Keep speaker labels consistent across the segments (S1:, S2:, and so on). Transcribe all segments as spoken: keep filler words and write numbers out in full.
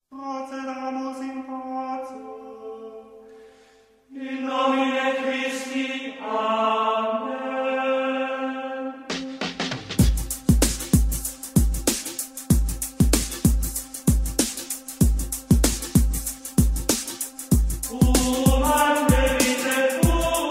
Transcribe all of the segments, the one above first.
S1: Procediamo in pace. In nomine Christi. Amen. Cum ante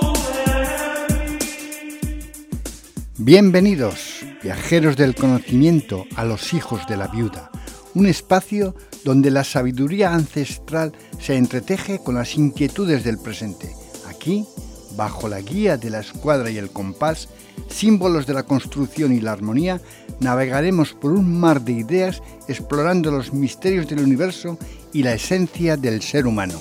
S2: Bienvenidos, viajeros del conocimiento, a los hijos de la viuda, un espacio donde la sabiduría ancestral se entreteje con las inquietudes del presente. Aquí, bajo la guía de la escuadra y el compás, símbolos de la construcción y la armonía, navegaremos por un mar de ideas explorando los misterios del universo y la esencia del ser humano.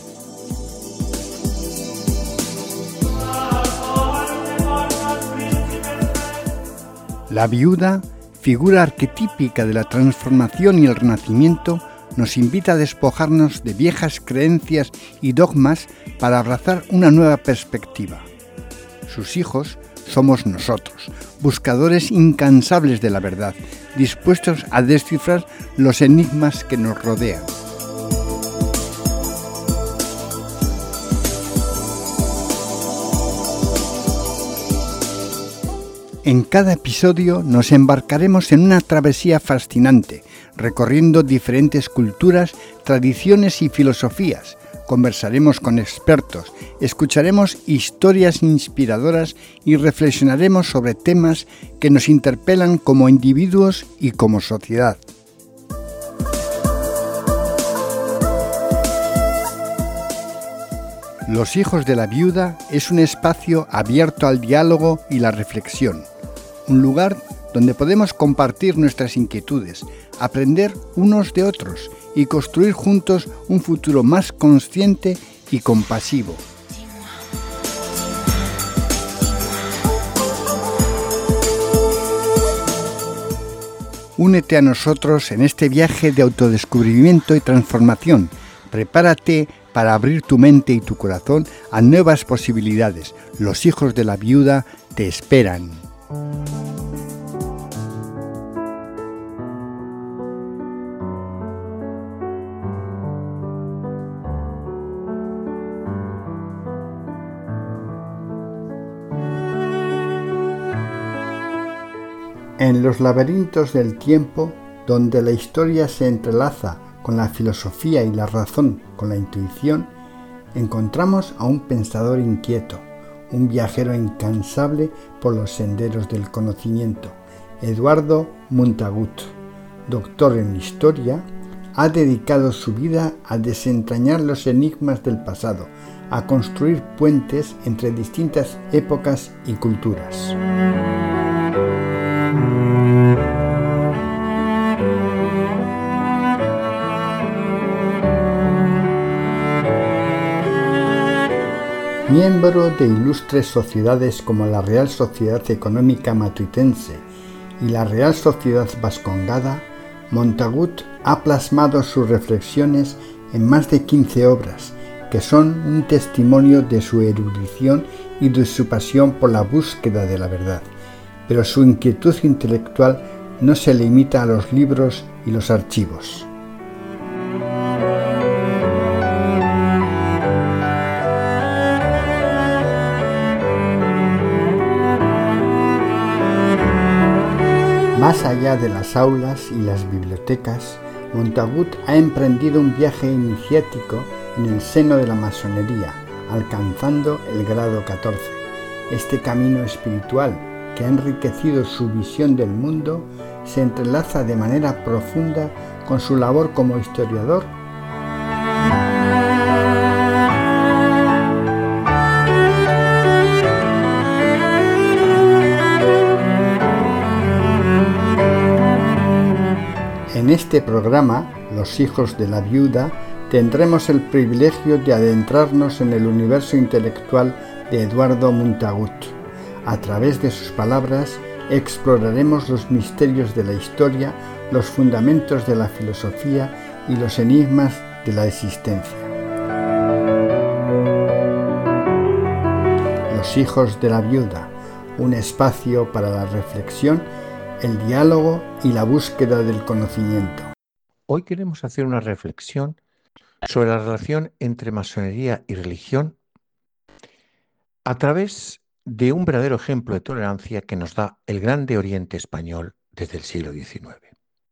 S2: La viuda, figura arquetípica de la transformación y el renacimiento, nos invita a despojarnos de viejas creencias y dogmas para abrazar una nueva perspectiva. Sus hijos somos nosotros, buscadores incansables de la verdad, dispuestos a descifrar los enigmas que nos rodean. En cada episodio nos embarcaremos en una travesía fascinante, recorriendo diferentes culturas, tradiciones y filosofías. Conversaremos con expertos, escucharemos historias inspiradoras y reflexionaremos sobre temas que nos interpelan como individuos y como sociedad. Los hijos de la viuda es un espacio abierto al diálogo y la reflexión. Un lugar donde podemos compartir nuestras inquietudes, aprender unos de otros y construir juntos un futuro más consciente y compasivo. Únete a nosotros en este viaje de autodescubrimiento y transformación. Prepárate para abrir tu mente y tu corazón a nuevas posibilidades. Los hijos de la viuda te esperan. En los laberintos del tiempo, donde la historia se entrelaza con la filosofía y la razón con la intuición, encontramos a un pensador inquieto, un viajero incansable por los senderos del conocimiento. Eduardo Montagut, doctor en historia, ha dedicado su vida a desentrañar los enigmas del pasado, a construir puentes entre distintas épocas y culturas. Miembro de ilustres sociedades como la Real Sociedad Económica Matuitense y la Real Sociedad Vascongada, Montagut ha plasmado sus reflexiones en más de quince obras, que son un testimonio de su erudición y de su pasión por la búsqueda de la verdad. Pero su inquietud intelectual no se limita a los libros y los archivos. Más allá de las aulas y las bibliotecas, Montagut ha emprendido un viaje iniciático en el seno de la masonería, alcanzando el grado catorce. Este camino espiritual, que ha enriquecido su visión del mundo, se entrelaza de manera profunda con su labor como historiador. En este programa, Los hijos de la viuda, tendremos el privilegio de adentrarnos en el universo intelectual de Eduardo Montagut. A través de sus palabras, exploraremos los misterios de la historia, los fundamentos de la filosofía y los enigmas de la existencia. Los hijos de la viuda, un espacio para la reflexión, el diálogo y la búsqueda del conocimiento.
S3: Hoy queremos hacer una reflexión sobre la relación entre masonería y religión a través de un verdadero ejemplo de tolerancia que nos da el Grande Oriente español desde el siglo diecinueve.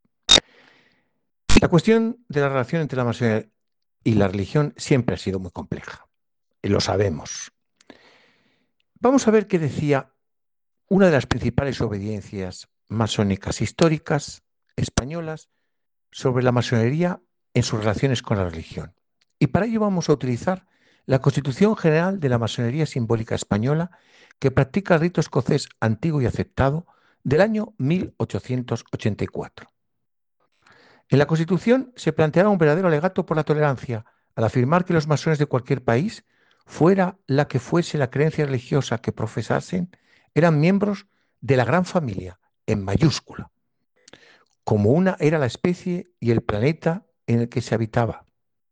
S3: La cuestión de la relación entre la masonería y la religión siempre ha sido muy compleja, y lo sabemos. Vamos a ver qué decía una de las principales obediencias masónicas históricas españolas sobre la masonería en sus relaciones con la religión. Y para ello vamos a utilizar la Constitución General de la Masonería Simbólica Española, que practica el rito escocés antiguo y aceptado del año mil ochocientos ochenta y cuatro. En la Constitución se planteaba un verdadero alegato por la tolerancia, al afirmar que los masones de cualquier país, fuera la que fuese la creencia religiosa que profesasen, eran miembros de la gran familia, en mayúscula, como una era la especie y el planeta en el que se habitaba.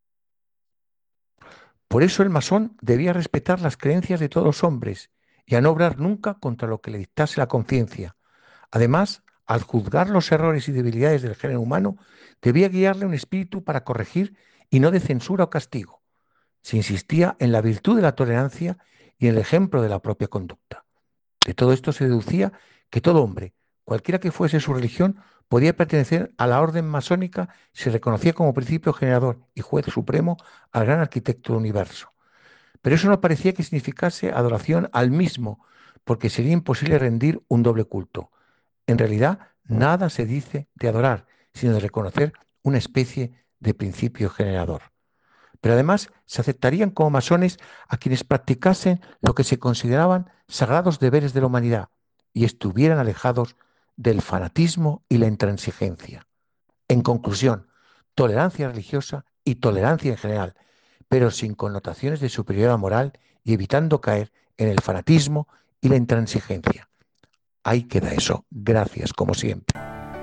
S3: Por eso el masón debía respetar las creencias de todos los hombres y a no obrar nunca contra lo que le dictase la conciencia. Además, al juzgar los errores y debilidades del género humano, debía guiarle un espíritu para corregir y no de censura o castigo. Se insistía en la virtud de la tolerancia y en el ejemplo de la propia conducta. De todo esto se deducía que todo hombre, cualquiera que fuese su religión, podía pertenecer a la orden masónica si se reconocía como principio generador y juez supremo al gran arquitecto del universo. Pero eso no parecía que significase adoración al mismo, porque sería imposible rendir un doble culto. En realidad, nada se dice de adorar, sino de reconocer una especie de principio generador. Pero además se aceptarían como masones a quienes practicasen lo que se consideraban sagrados deberes de la humanidad y estuvieran alejados del fanatismo y la intransigencia. En conclusión, tolerancia religiosa y tolerancia en general, pero sin connotaciones de superioridad moral y evitando caer en el fanatismo y la intransigencia. Ahí queda eso. Gracias, como siempre.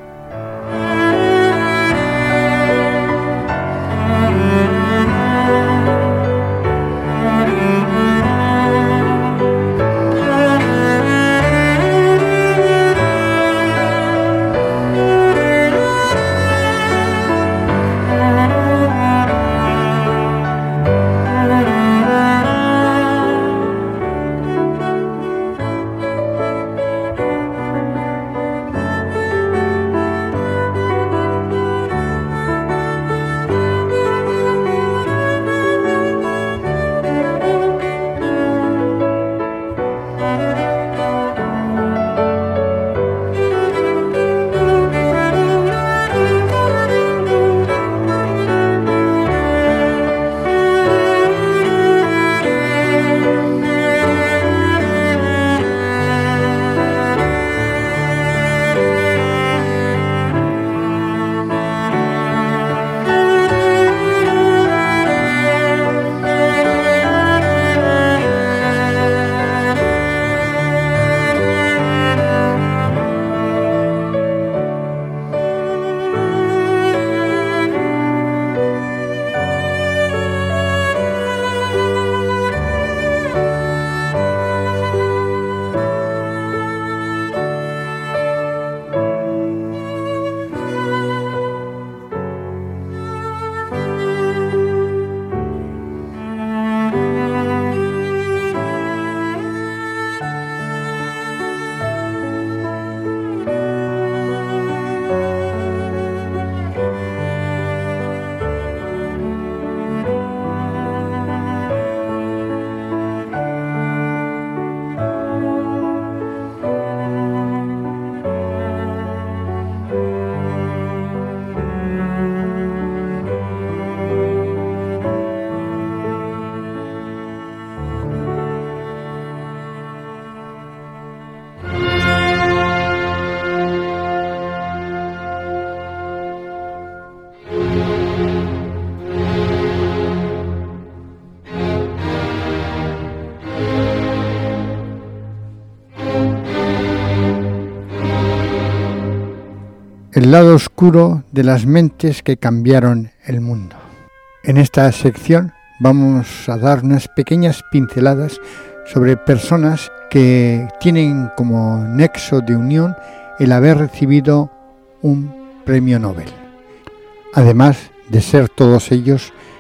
S2: El lado oscuro de las mentes que cambiaron el mundo. En esta sección vamos a dar unas pequeñas pinceladas sobre personas que tienen como nexo de unión el haber recibido un premio Nobel, además de ser todos ellos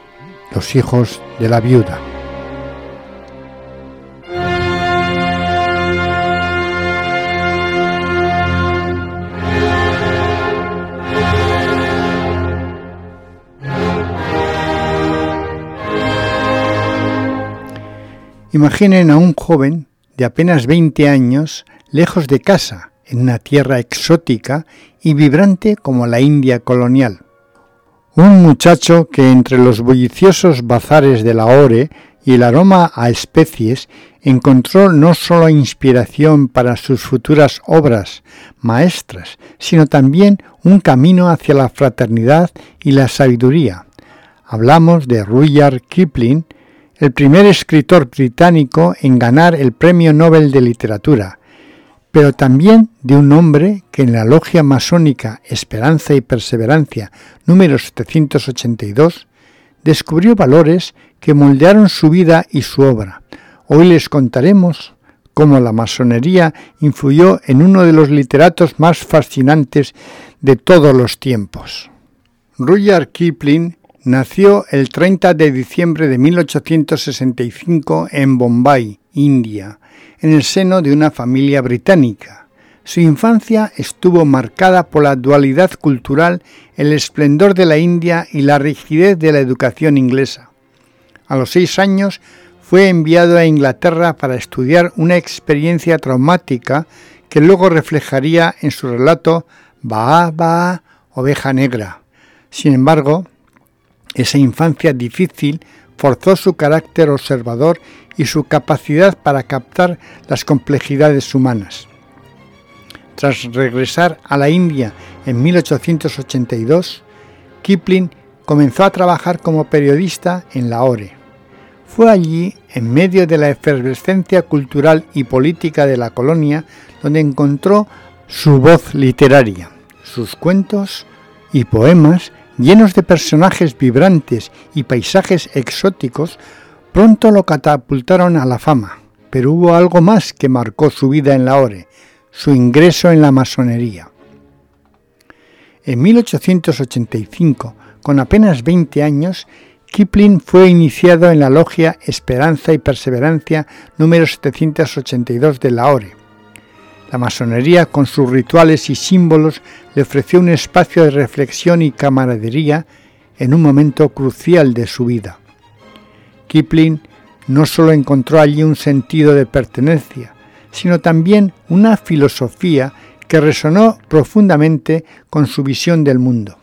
S2: Los hijos de la viuda. Imaginen a un joven de apenas veinte años, lejos de casa, en una tierra exótica y vibrante como la India colonial. Un muchacho que entre los bulliciosos bazares de Lahore y el aroma a especies encontró no solo inspiración para sus futuras obras maestras, sino también un camino hacia la fraternidad y la sabiduría. Hablamos de Rudyard Kipling, el primer escritor británico en ganar el Premio Nobel de Literatura, pero también de un hombre que en la logia masónica Esperanza y Perseverancia número setecientos ochenta y dos descubrió valores que moldearon su vida y su obra. Hoy les contaremos cómo la masonería influyó en uno de los literatos más fascinantes de todos los tiempos. Rudyard Kipling nació el treinta de diciembre de mil ochocientos sesenta y cinco en Bombay, India, en el seno de una familia británica. Su infancia estuvo marcada por la dualidad cultural, el esplendor de la India y la rigidez de la educación inglesa. A los seis años fue enviado a Inglaterra para estudiar una experiencia traumática que luego reflejaría en su relato Baa Baa, Oveja Negra. Sin embargo, esa infancia difícil forzó su carácter observador y su capacidad para captar las complejidades humanas. Tras regresar a la India en mil ochocientos ochenta y dos, Kipling comenzó a trabajar como periodista en Lahore. Fue allí, en medio de la efervescencia cultural y política de la colonia, donde encontró su voz literaria. Sus cuentos y poemas, llenos de personajes vibrantes y paisajes exóticos, pronto lo catapultaron a la fama, pero hubo algo más que marcó su vida en Lahore, su ingreso en la masonería. En mil ochocientos ochenta y cinco, con apenas veinte años, Kipling fue iniciado en la logia Esperanza y Perseverancia número setecientos ochenta y dos de Lahore. La masonería, con sus rituales y símbolos, le ofreció un espacio de reflexión y camaradería en un momento crucial de su vida. Kipling no solo encontró allí un sentido de pertenencia, sino también una filosofía que resonó profundamente con su visión del mundo.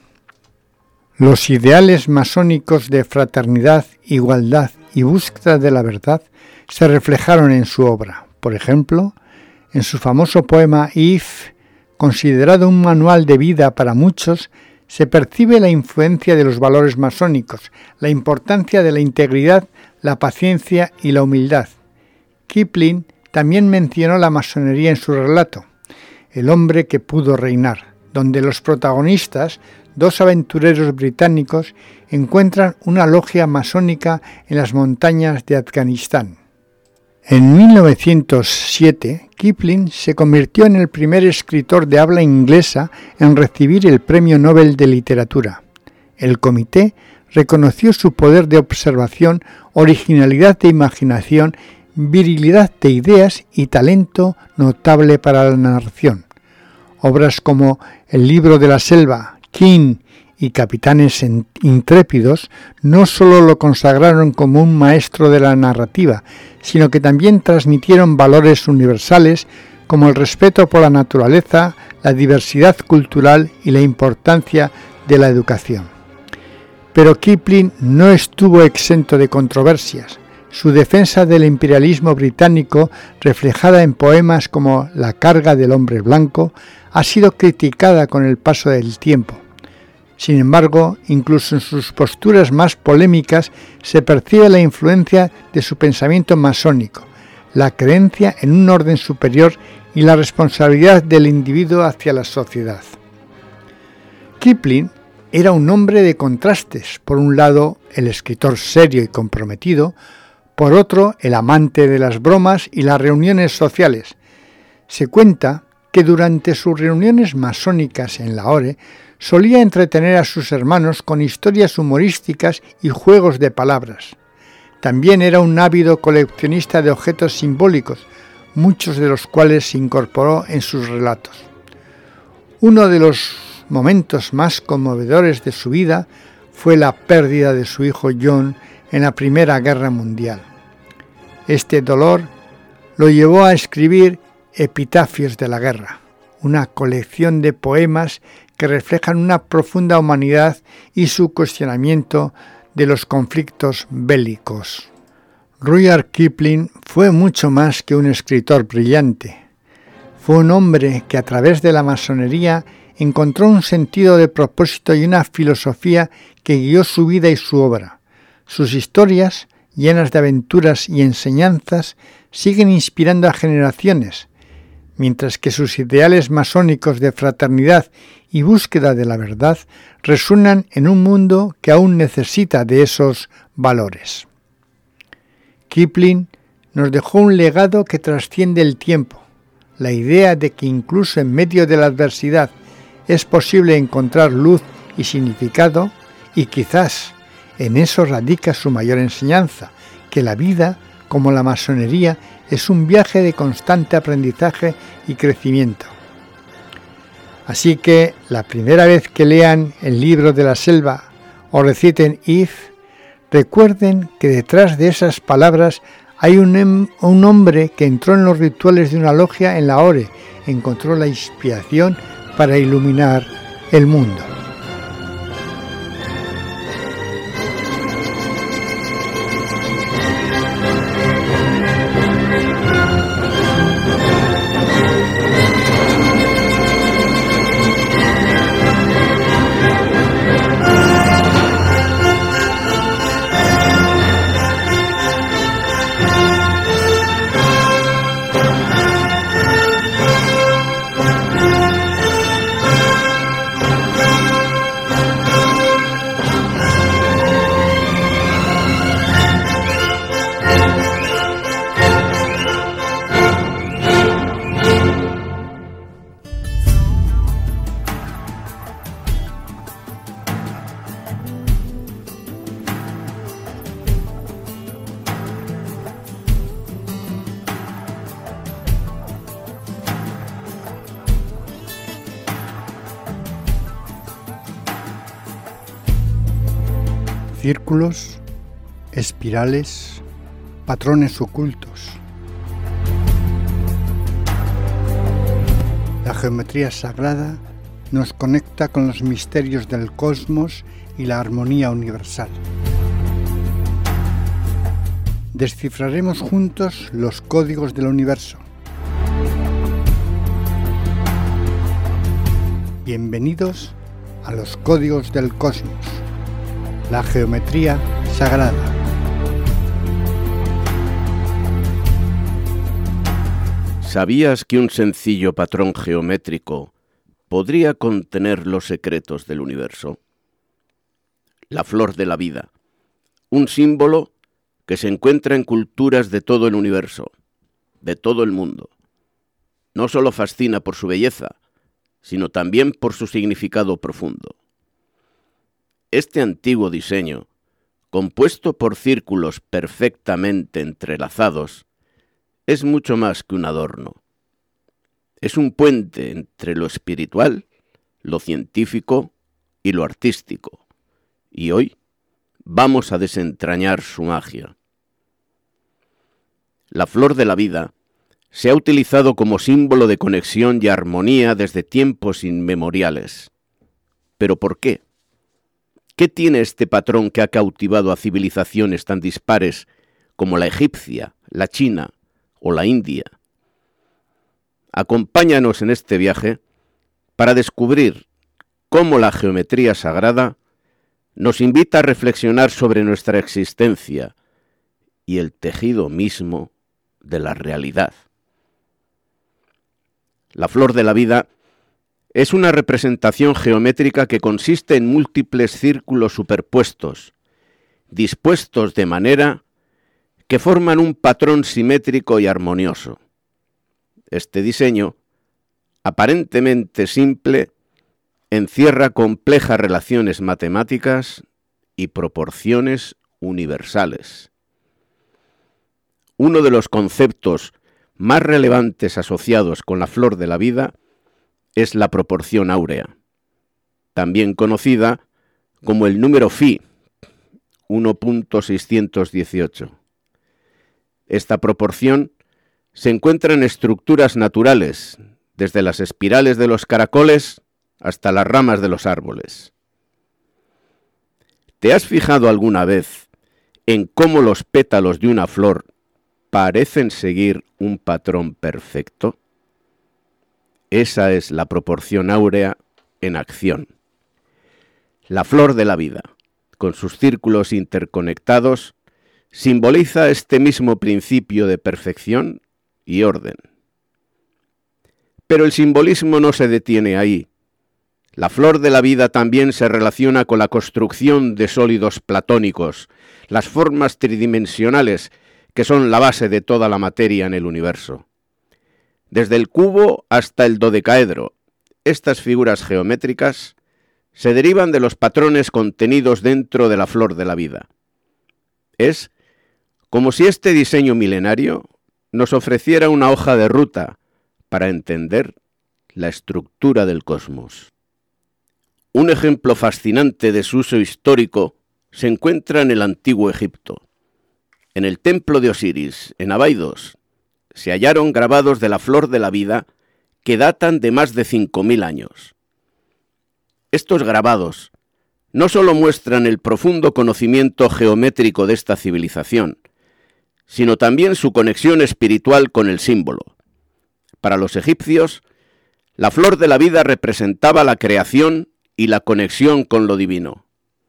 S2: Los ideales masónicos de fraternidad, igualdad y búsqueda de la verdad se reflejaron en su obra. Por ejemplo, en su famoso poema If, considerado un manual de vida para muchos, se percibe la influencia de los valores masónicos, la importancia de la integridad, la paciencia y la humildad. Kipling también mencionó la masonería en su relato, El hombre que pudo reinar, donde los protagonistas, dos aventureros británicos, encuentran una logia masónica en las montañas de Afganistán. En mil novecientos siete, Kipling se convirtió en el primer escritor de habla inglesa en recibir el Premio Nobel de Literatura. El comité reconoció su poder de observación, originalidad de imaginación, virilidad de ideas y talento notable para la narración. Obras como El libro de la selva, King y Capitanes intrépidos no solo lo consagraron como un maestro de la narrativa, sino que también transmitieron valores universales como el respeto por la naturaleza, la diversidad cultural y la importancia de la educación. Pero Kipling no estuvo exento de controversias. Su defensa del imperialismo británico, reflejada en poemas como La carga del hombre blanco, ha sido criticada con el paso del tiempo. Sin embargo, incluso en sus posturas más polémicas se percibe la influencia de su pensamiento masónico, la creencia en un orden superior y la responsabilidad del individuo hacia la sociedad. Kipling era un hombre de contrastes, por un lado el escritor serio y comprometido, por otro el amante de las bromas y las reuniones sociales. Se cuenta que durante sus reuniones masónicas en Lahore solía entretener a sus hermanos con historias humorísticas y juegos de palabras. También era un ávido coleccionista de objetos simbólicos, muchos de los cuales se incorporó en sus relatos. Uno de los momentos más conmovedores de su vida fue la pérdida de su hijo John en la Primera Guerra Mundial. Este dolor lo llevó a escribir Epitafios de la Guerra, una colección de poemas que reflejan una profunda humanidad y su cuestionamiento de los conflictos bélicos. Rudyard Kipling fue mucho más que un escritor brillante. Fue un hombre que a través de la masonería encontró un sentido de propósito y una filosofía que guió su vida y su obra. Sus historias, llenas de aventuras y enseñanzas, siguen inspirando a generaciones, mientras que sus ideales masónicos de fraternidad y búsqueda de la verdad resuenan en un mundo que aún necesita de esos valores. Kipling nos dejó un legado que trasciende el tiempo, la idea de que incluso en medio de la adversidad es posible encontrar luz y significado, y quizás en eso radica su mayor enseñanza, que la vida, como la masonería, es un viaje de constante aprendizaje y crecimiento. Así que la primera vez que lean el libro de la selva o reciten If, recuerden que detrás de esas palabras hay un, un hombre que entró en los rituales de una logia en Lahore, encontró la inspiración para iluminar el mundo. Círculos, espirales, patrones ocultos. La geometría sagrada nos conecta con los misterios del cosmos y la armonía universal. Descifraremos juntos los códigos del universo. Bienvenidos a los códigos del cosmos. La geometría sagrada.
S4: ¿Sabías que un sencillo patrón geométrico podría contener los secretos del universo? La flor de la vida, un símbolo que se encuentra en culturas de todo el universo, de todo el mundo. No solo fascina por su belleza, sino también por su significado profundo. Este antiguo diseño, compuesto por círculos perfectamente entrelazados, es mucho más que un adorno. Es un puente entre lo espiritual, lo científico y lo artístico. Y hoy vamos a desentrañar su magia. La flor de la vida se ha utilizado como símbolo de conexión y armonía desde tiempos inmemoriales. ¿Pero por qué? ¿Qué tiene este patrón que ha cautivado a civilizaciones tan dispares como la egipcia, la china o la india? Acompáñanos en este viaje para descubrir cómo la geometría sagrada nos invita a reflexionar sobre nuestra existencia y el tejido mismo de la realidad. La flor de la vida es una representación geométrica que consiste en múltiples círculos superpuestos, dispuestos de manera que forman un patrón simétrico y armonioso. Este diseño, aparentemente simple, encierra complejas relaciones matemáticas y proporciones universales. Uno de los conceptos más relevantes asociados con la flor de la vida es la proporción áurea, también conocida como el número phi, uno punto seiscientos dieciocho. Esta proporción se encuentra en estructuras naturales, desde las espirales de los caracoles hasta las ramas de los árboles. ¿Te has fijado alguna vez en cómo los pétalos de una flor parecen seguir un patrón perfecto? Esa es la proporción áurea en acción. La flor de la vida, con sus círculos interconectados, simboliza este mismo principio de perfección y orden. Pero el simbolismo no se detiene ahí. La flor de la vida también se relaciona con la construcción de sólidos platónicos, las formas tridimensionales que son la base de toda la materia en el universo. Desde el cubo hasta el dodecaedro, estas figuras geométricas se derivan de los patrones contenidos dentro de la flor de la vida. Es como si este diseño milenario nos ofreciera una hoja de ruta para entender la estructura del cosmos. Un ejemplo fascinante de su uso histórico se encuentra en el antiguo Egipto. En el templo de Osiris, en Abidos, se hallaron grabados de la flor de la vida que datan de más de cinco mil años. Estos grabados no solo muestran el profundo conocimiento geométrico de esta civilización, sino también su conexión espiritual con el símbolo. Para los egipcios, la flor de la vida representaba la creación y la conexión con lo divino.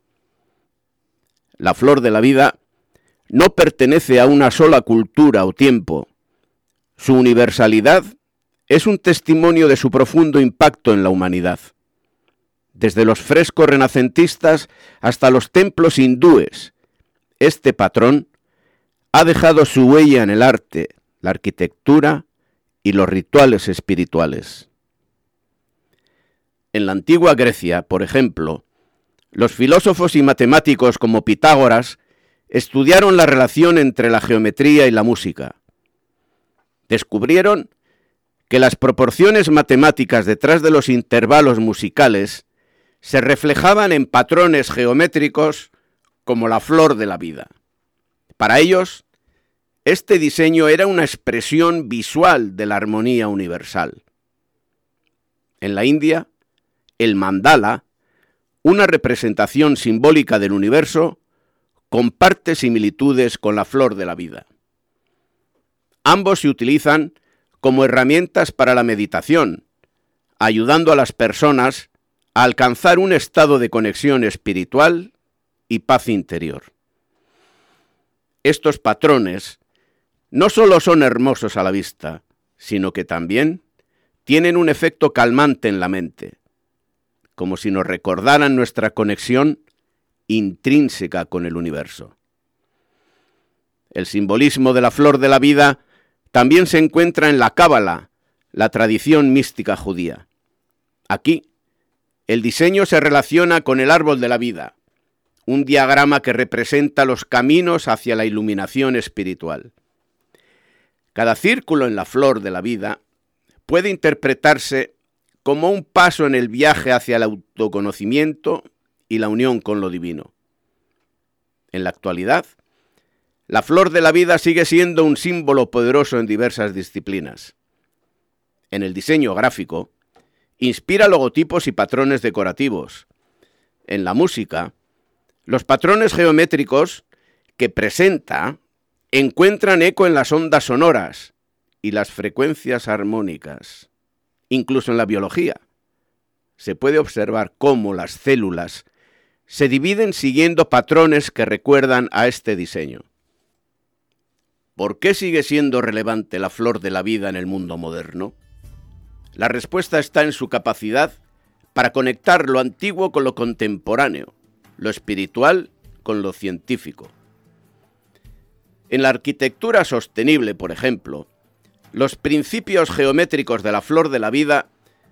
S4: La flor de la vida no pertenece a una sola cultura o tiempo. Su universalidad es un testimonio de su profundo impacto en la humanidad. Desde los frescos renacentistas hasta los templos hindúes, este patrón ha dejado su huella en el arte, la arquitectura y los rituales espirituales. En la antigua Grecia, por ejemplo, los filósofos y matemáticos como Pitágoras estudiaron la relación entre la geometría y la música. Descubrieron que las proporciones matemáticas detrás de los intervalos musicales se reflejaban en patrones geométricos como la flor de la vida. Para ellos, este diseño era una expresión visual de la armonía universal. En la India, el mandala, una representación simbólica del universo, comparte similitudes con la flor de la vida. Ambos se utilizan como herramientas para la meditación, ayudando a las personas a alcanzar un estado de conexión espiritual y paz interior. Estos patrones no solo son hermosos a la vista, sino que también tienen un efecto calmante en la mente, como si nos recordaran nuestra conexión intrínseca con el universo. El simbolismo de la flor de la vida también se encuentra en la Cábala, la tradición mística judía. Aquí, el diseño se relaciona con el árbol de la vida, un diagrama que representa los caminos hacia la iluminación espiritual. Cada círculo en la flor de la vida puede interpretarse como un paso en el viaje hacia el autoconocimiento y la unión con lo divino. En la actualidad, la flor de la vida sigue siendo un símbolo poderoso en diversas disciplinas. En el diseño gráfico, inspira logotipos y patrones decorativos. En la música, los patrones geométricos que presenta encuentran eco en las ondas sonoras y las frecuencias armónicas. Incluso en la biología, se puede observar cómo las células se dividen siguiendo patrones que recuerdan a este diseño. ¿Por qué sigue siendo relevante la flor de la vida en el mundo moderno? La respuesta está en su capacidad para conectar lo antiguo con lo contemporáneo, lo espiritual con lo científico. En la arquitectura sostenible, por ejemplo, los principios geométricos de la flor de la vida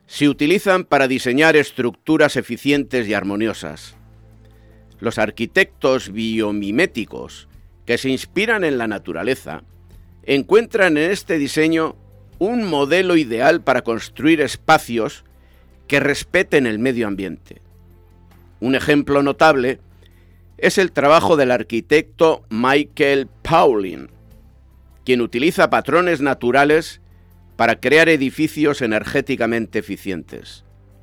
S4: se utilizan para diseñar estructuras eficientes y armoniosas. Los arquitectos biomiméticos que se inspiran en la naturaleza encuentran en este diseño un modelo ideal para construir espacios que respeten el medio ambiente. Un ejemplo notable es el trabajo del arquitecto Michael Pauling, quien utiliza patrones naturales para crear edificios energéticamente eficientes.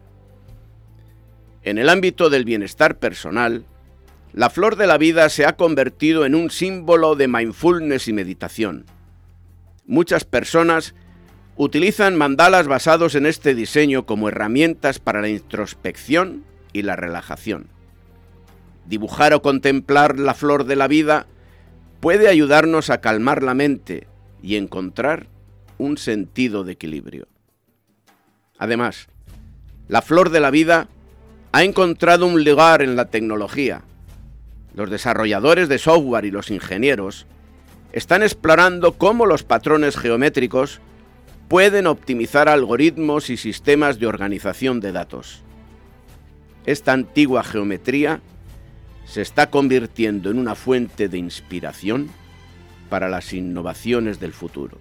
S4: En el ámbito del bienestar personal, la flor de la vida se ha convertido en un símbolo de mindfulness y meditación. Muchas personas utilizan mandalas basados en este diseño como herramientas para la introspección y la relajación. Dibujar o contemplar la flor de la vida puede ayudarnos a calmar la mente y encontrar un sentido de equilibrio. Además, la flor de la vida ha encontrado un lugar en la tecnología. Los desarrolladores de software y los ingenieros están explorando cómo los patrones geométricos pueden optimizar algoritmos y sistemas de organización de datos. Esta antigua geometría se está convirtiendo en una fuente de inspiración para las innovaciones del futuro.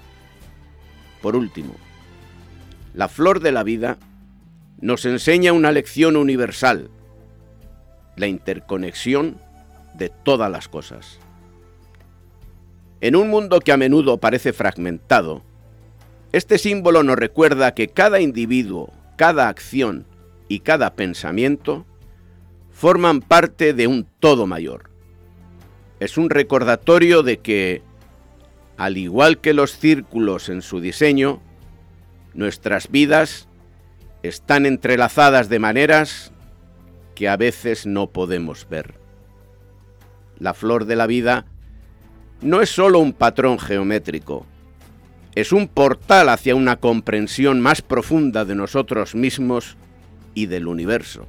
S4: Por último, la flor de la vida nos enseña una lección universal: la interconexión de todas las cosas. En un mundo que a menudo parece fragmentado, este símbolo nos recuerda que cada individuo, cada acción y cada pensamiento forman parte de un todo mayor. Es un recordatorio de que, al igual que los círculos en su diseño, nuestras vidas están entrelazadas de maneras que a veces no podemos ver. La flor de la vida no es solo un patrón geométrico, es un portal hacia una comprensión más profunda de nosotros mismos y del universo.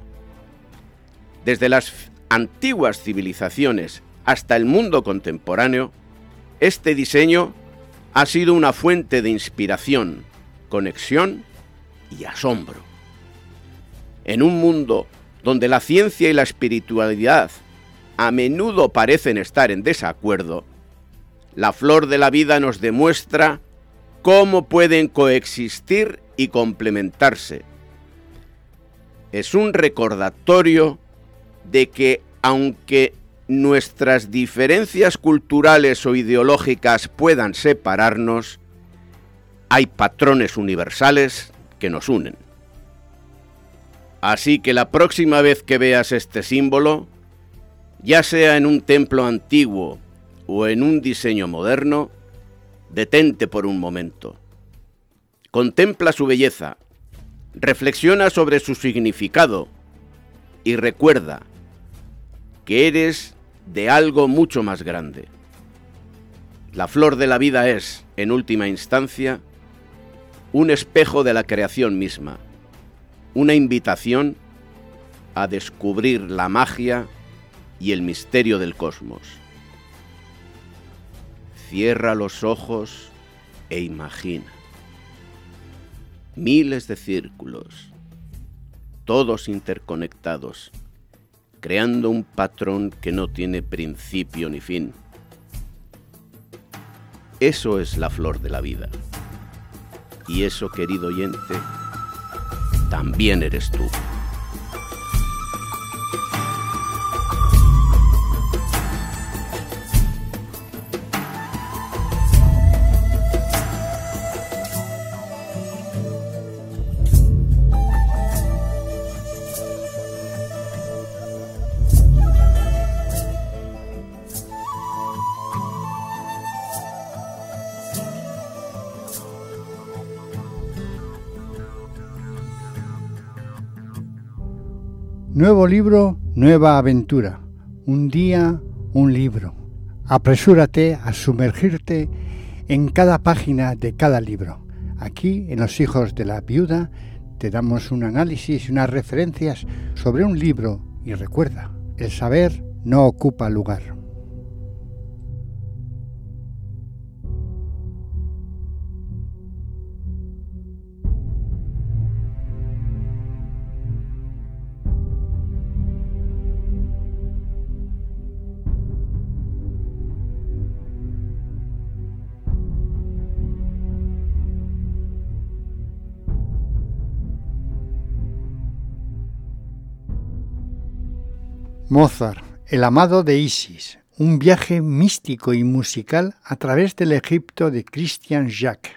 S4: Desde las antiguas civilizaciones hasta el mundo contemporáneo, este diseño ha sido una fuente de inspiración, conexión y asombro. En un mundo donde la ciencia y la espiritualidad a menudo parecen estar en desacuerdo, la flor de la vida nos demuestra cómo pueden coexistir y complementarse. Es un recordatorio de que, aunque nuestras diferencias culturales o ideológicas puedan separarnos, hay patrones universales que nos unen. Así que la próxima vez que veas este símbolo, ya sea en un templo antiguo o en un diseño moderno, detente por un momento. Contempla su belleza, reflexiona sobre su significado y recuerda que eres de algo mucho más grande. La flor de la vida es, en última instancia, un espejo de la creación misma, una invitación a descubrir la magia y el misterio del cosmos. Cierra los ojos e imagina. Miles de círculos, todos interconectados, creando un patrón que no tiene principio ni fin. Eso es la flor de la vida. Y eso, querido oyente, también eres tú.
S2: Nuevo libro, nueva aventura. Un día, un libro. Apresúrate a sumergirte en cada página de cada libro. Aquí, en Los Hijos de la Viuda, te damos un análisis y unas referencias sobre un libro. Y recuerda, el saber no ocupa lugar. Mozart, el amado de Isis, un viaje místico y musical a través del Egipto de Christian Jacques.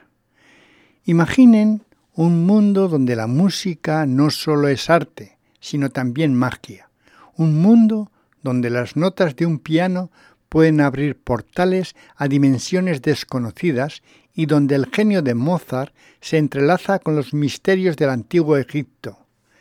S2: Imaginen un mundo donde la música no solo es arte, sino también magia. Un mundo donde las notas de un piano pueden abrir portales a dimensiones desconocidas y donde el genio de Mozart se entrelaza con los misterios del antiguo Egipto.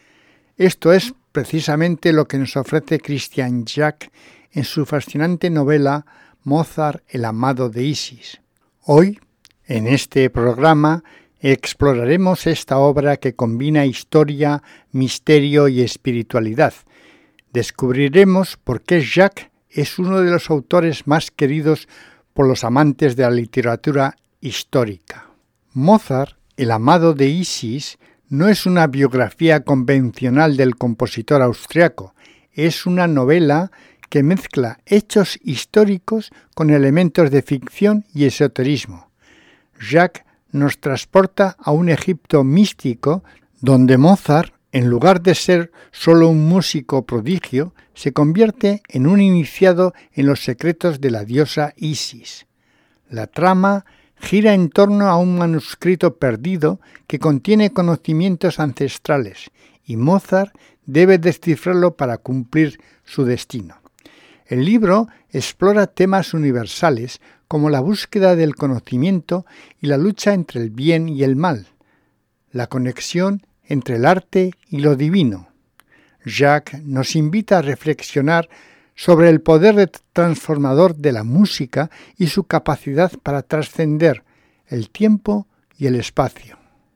S2: Esto es precisamente lo que nos ofrece Christian Jacques en su fascinante novela Mozart, el amado de Isis. Hoy, en este programa, exploraremos esta obra que combina historia, misterio y espiritualidad. Descubriremos por qué Jacques es uno de los autores más queridos por los amantes de la literatura histórica. Mozart, el amado de Isis, no es una biografía convencional del compositor austriaco, es una novela que mezcla hechos históricos con elementos de ficción y esoterismo. Jacques nos transporta a un Egipto místico donde Mozart, en lugar de ser solo un músico prodigio, se convierte en un iniciado en los secretos de la diosa Isis. La trama gira en torno a un manuscrito perdido que contiene conocimientos ancestrales y Mozart debe descifrarlo para cumplir su destino. El libro explora temas universales como la búsqueda del conocimiento y la lucha entre el bien y el mal, la conexión entre el arte y lo divino. Jacques nos invita a reflexionar sobre el poder transformador de la música y su capacidad para trascender el tiempo y el espacio.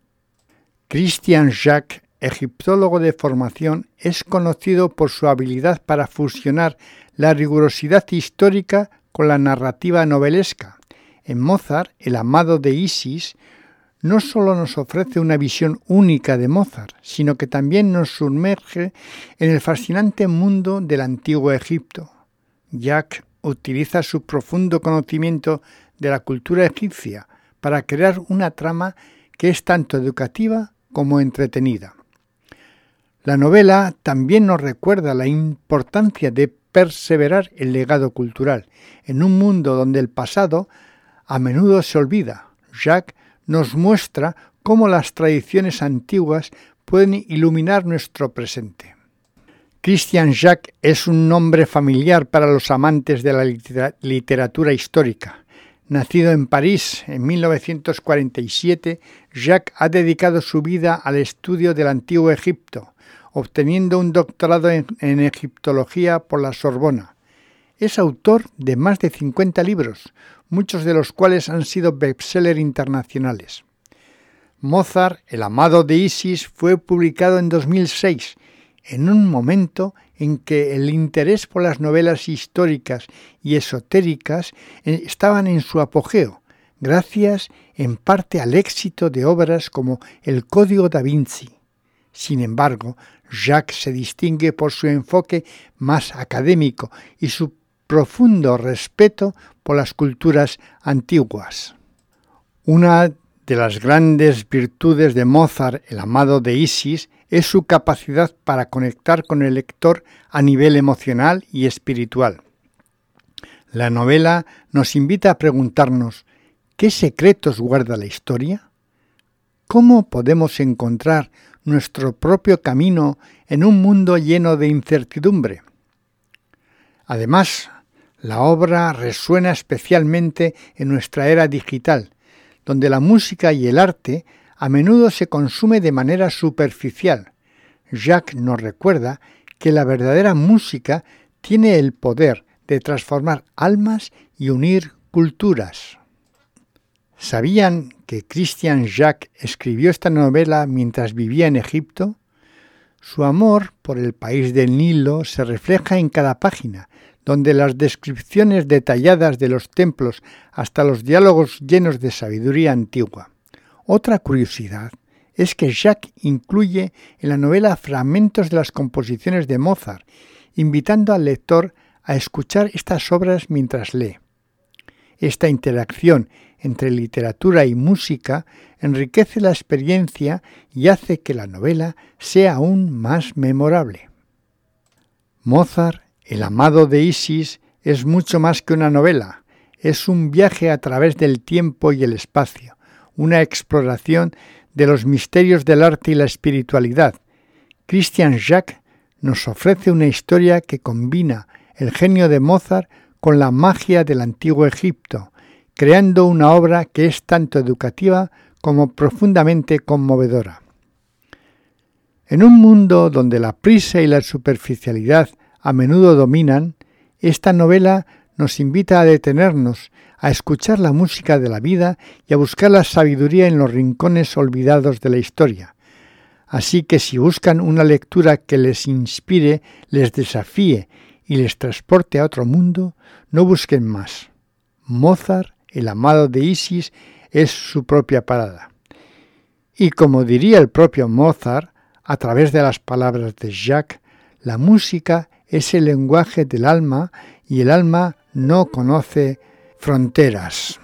S2: Christian Jacques, egiptólogo de formación, es conocido por su habilidad para fusionar la rigurosidad histórica con la narrativa novelesca. En Mozart, el amado de Isis, no solo nos ofrece una visión única de Mozart, sino que también nos sumerge en el fascinante mundo del antiguo Egipto. Jacques utiliza su profundo conocimiento de la cultura egipcia para crear una trama que es tanto educativa como entretenida. La novela también nos recuerda la importancia de perseverar el legado cultural en un mundo donde el pasado a menudo se olvida. Jacques nos muestra cómo las tradiciones antiguas pueden iluminar nuestro presente. Christian Jacques es un nombre familiar para los amantes de la literatura histórica. Nacido en París en mil novecientos cuarenta y siete, Jacques ha dedicado su vida al estudio del antiguo Egipto, obteniendo un doctorado en, en egiptología por la Sorbona. Es autor de más de cincuenta libros, muchos de los cuales han sido bestseller internacionales. Mozart, el amado de Isis, fue publicado en dos mil seis, en un momento en que el interés por las novelas históricas y esotéricas estaban en su apogeo, gracias en parte al éxito de obras como El Código da Vinci. Sin embargo, Jacques se distingue por su enfoque más académico y su profundo respeto por las culturas antiguas. Una de las grandes virtudes de Mozart, el amado de Isis, es su capacidad para conectar con el lector a nivel emocional y espiritual. La novela nos invita a preguntarnos, ¿qué secretos guarda la historia? ¿Cómo podemos encontrar nuestro propio camino en un mundo lleno de incertidumbre? Además, la obra resuena especialmente en nuestra era digital, donde la música y el arte a menudo se consume de manera superficial. Jacques nos recuerda que la verdadera música tiene el poder de transformar almas y unir culturas. ¿Sabían que Christian Jacques escribió esta novela mientras vivía en Egipto? Su amor por el país del Nilo se refleja en cada página, donde las descripciones detalladas de los templos hasta los diálogos llenos de sabiduría antigua. Otra curiosidad es que Jacques incluye en la novela fragmentos de las composiciones de Mozart, invitando al lector a escuchar estas obras mientras lee. Esta interacción entre literatura y música enriquece la experiencia y hace que la novela sea aún más memorable. Mozart, El amado de Isis es mucho más que una novela, es un viaje a través del tiempo y el espacio, una exploración de los misterios del arte y la espiritualidad. Christian Jacques nos ofrece una historia que combina el genio de Mozart con la magia del antiguo Egipto, creando una obra que es tanto educativa como profundamente conmovedora. En un mundo donde la prisa y la superficialidad a menudo dominan, esta novela nos invita a detenernos, a escuchar la música de la vida y a buscar la sabiduría en los rincones olvidados de la historia. Así que si buscan una lectura que les inspire, les desafíe y les transporte a otro mundo, no busquen más. Mozart, el amado de Isis, es su propia parada. Y como diría el propio Mozart, a través de las palabras de Jacques, la música es el lenguaje del alma y el alma no conoce fronteras.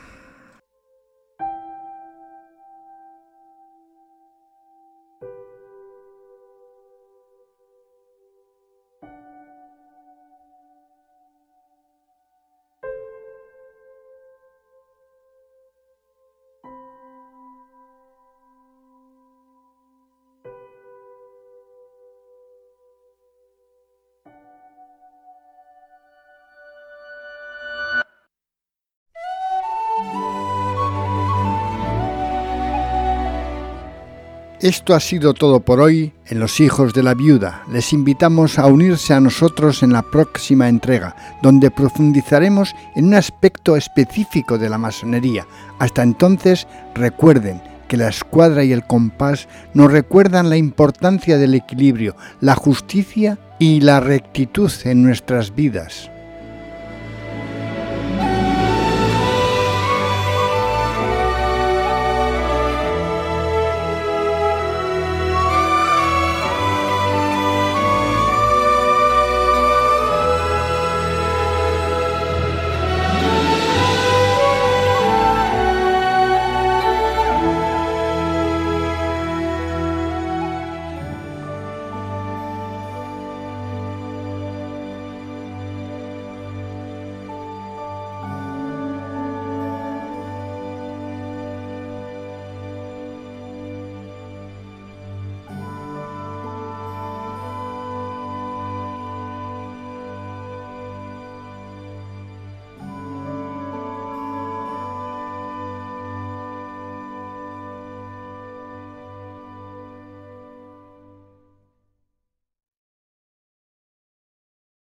S2: Esto ha sido todo por hoy en Los Hijos de la Viuda. Les invitamos a unirse a nosotros en la próxima entrega, donde profundizaremos en un aspecto específico de la masonería. Hasta entonces, recuerden que la escuadra y el compás nos recuerdan la importancia del equilibrio, la justicia y la rectitud en nuestras vidas.